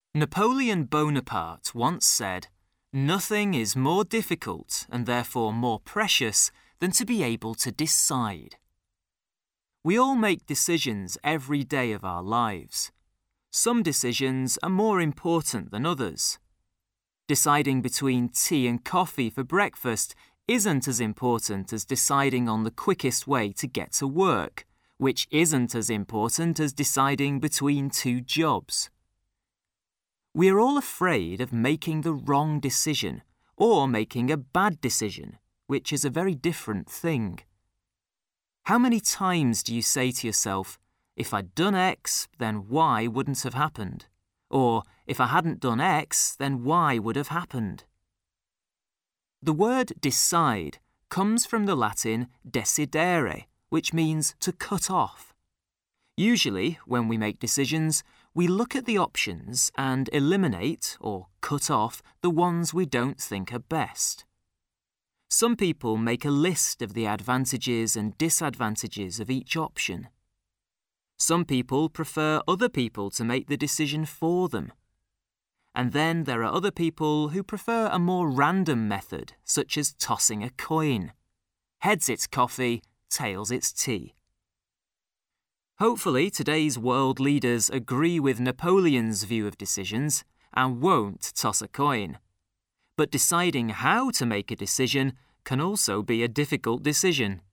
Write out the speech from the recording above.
Napoleon Bonaparte once said, "Nothing is more difficult and therefore more precious than to be able to decide." We all make decisions every day of our lives. Some decisions are more important than others. Deciding between tea and coffee for breakfast isn't as important as deciding on the quickest way to get to work, which isn't as important as deciding between two jobs. We are all afraid of making the wrong decision or making a bad decision, which is a very different thing. How many times do you say to yourself, "If I'd done X, then Y wouldn't have happened," or "If I hadn't done X, then Y would have happened"? The word decide comes from the Latin decidere, which means to cut off. Usually, when we make decisions, we look at the options and eliminate or cut off the ones we don't think are best. Some people make a list of the advantages and disadvantages of each option. Some people prefer other people to make the decision for them. And then there are other people who prefer a more random method, such as tossing a coin. Heads it's coffee, tails it's tea. Hopefully today's world leaders agree with Napoleon's view of decisions and won't toss a coin. But deciding how to make a decision can also be a difficult decision.